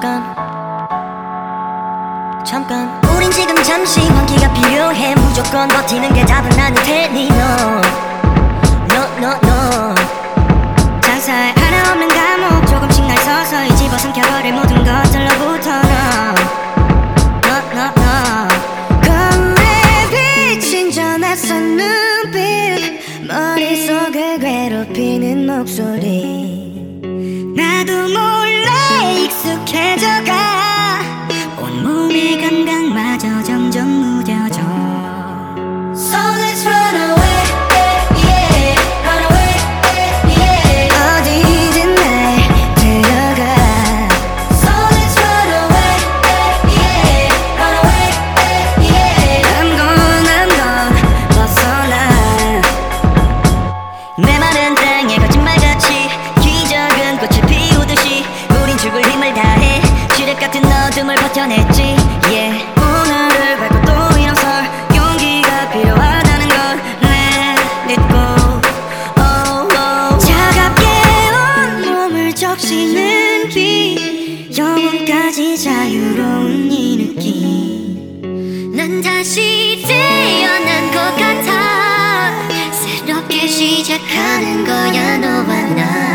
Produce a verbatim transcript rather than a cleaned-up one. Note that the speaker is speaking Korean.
잠깐 잠깐 우린 지금 잠시 환기가 필요해. 무조건 버티는 게 답은 아닐 테니 no No no no 자살 하나 없는 감옥 조금씩 날 서서히 집어삼켜버릴 모든 것들로부터 너 No no no 거울에 비친 저 낯선 눈빛 머릿속을 괴롭히는 목소리 나도 몰래 익숙해져가 온몸의 감각마저 점점 무뎌져 So let's run away yeah, run away yeah. 어디든 날 데려가 So let's run away yeah, run away yeah. I'm gone I'm gone 벗어나 메마른 땅에 거짓말같이 기적은 꽃을 피우듯이 우린 죽을 힘을 다해 시력 같은 어둠을 버텨냈지 yeah. 오늘을 밟고 또 일어설 용기가 필요하다는 걸 Let it go oh, oh. 차갑게 온몸을 적시는 비 영혼까지 자유로운 이 느낌 난 다시 태어난 것 같아 새롭게 시작하는 거야 너와 나